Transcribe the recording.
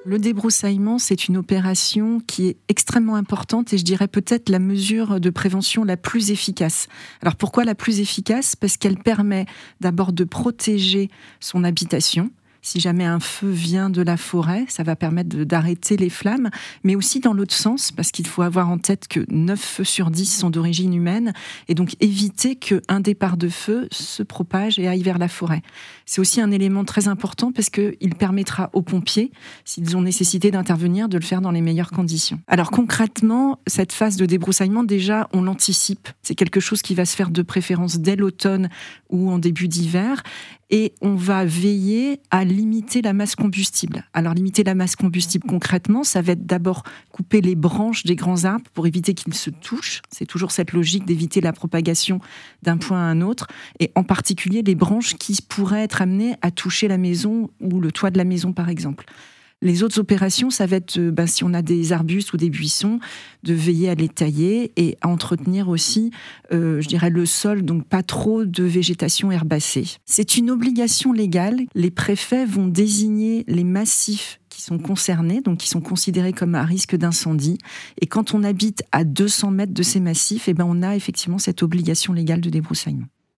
Le débroussaillement, c'est une opération qui est extrêmement importante et je dirais peut-être la mesure de prévention la plus efficace. Alors pourquoi la plus efficace ? Parce qu'elle permet d'abord de protéger son habitation. Si jamais un feu vient de la forêt, ça va permettre d'arrêter les flammes, mais aussi dans l'autre sens, parce qu'il faut avoir en tête que 9 feux sur 10 sont d'origine humaine, et donc éviter qu'un départ de feu se propage et aille vers la forêt. C'est aussi un élément très important parce qu'il permettra aux pompiers, s'ils ont nécessité d'intervenir, de le faire dans les meilleures conditions. Alors concrètement, cette phase de débroussaillement, déjà, on l'anticipe. C'est quelque chose qui va se faire de préférence dès l'automne ou en début d'hiver, et on va veiller à limiter la masse combustible. Alors limiter la masse combustible concrètement, ça va être d'abord couper les branches des grands arbres pour éviter qu'ils se touchent. C'est toujours cette logique d'éviter la propagation d'un point à un autre, et en particulier les branches qui pourraient être amenées à toucher la maison ou le toit de la maison par exemple. Les autres opérations, ça va être, si on a des arbustes ou des buissons, de veiller à les tailler et à entretenir aussi, je dirais, le sol, donc pas trop de végétation herbacée. C'est une obligation légale. Les préfets vont désigner les massifs qui sont concernés, donc qui sont considérés comme à risque d'incendie. Et quand on habite à 200 mètres de ces massifs, on a effectivement cette obligation légale de débroussaillement.